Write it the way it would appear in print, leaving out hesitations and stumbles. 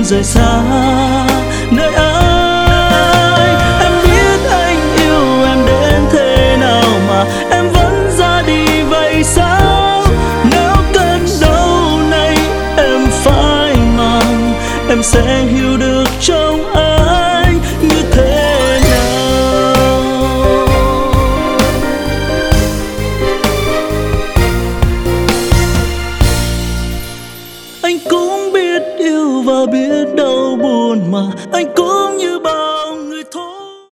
rời xa nơi ai. Em biết anh yêu em đến thế nào mà em vẫn ra đi vậy sao? Nếu cơn đau này em phải mang, em sẽ hiểu được trong anh như thế nào. Anh cũng biết yêu và biết đau buồn mà anh